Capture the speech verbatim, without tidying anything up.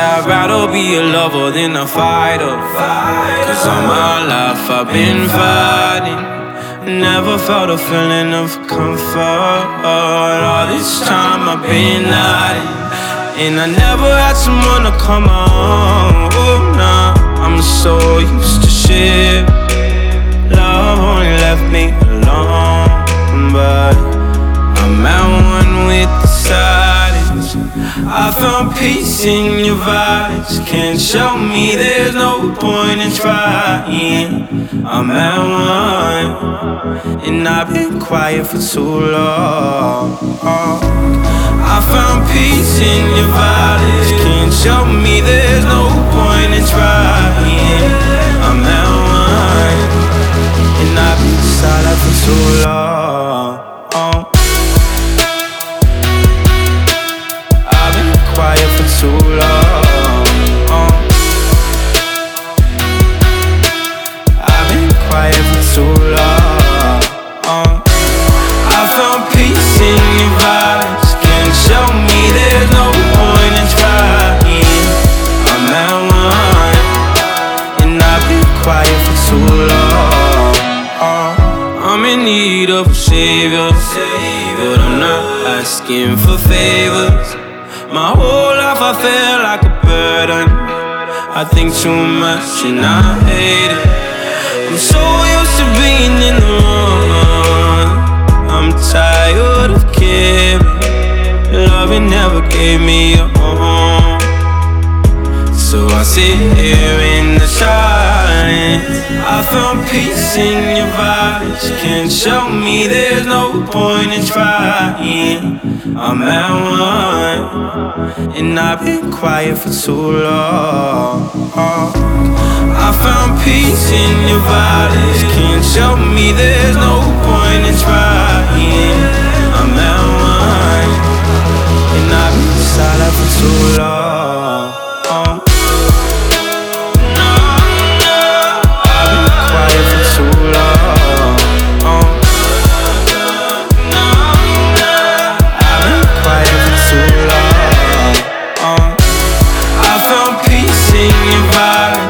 I'd rather be a lover than a fighter. Cause all my life I've been fighting, never felt a feeling of comfort. All this time I've been hiding, and I never had someone to come on. Oh, nah, I'm so used to shit. Love only left me alone, but I'm at one with the silence. I found peace in your vibes. Can't show me there's no point in trying. I'm at one, and I've been quiet for too long. I found peace in your vibes. Can't show me there's no point in trying. I'm at one, and I've been silent for too long. I've been quiet for too long. I've been quiet for too long. I found peace in your vibes. Can't show me there's no point in trying. I'm at one, and I've been quiet for too long. I'm in need of a savior, but I'm not asking for favors. My whole life I feel like a burden. I think too much and I hate it. I'm so used to being in the wrong. I'm tired of caring. Loving never gave me a home, so I sit here in the silence. I found peace in your vibes. Can't show me there's no point in trying. I'm at one, and I've been quiet for too long. I found peace in your vibes. Can't show me there's no point in trying. I'm at one, and I've been silent for too long. Peace in your vibe.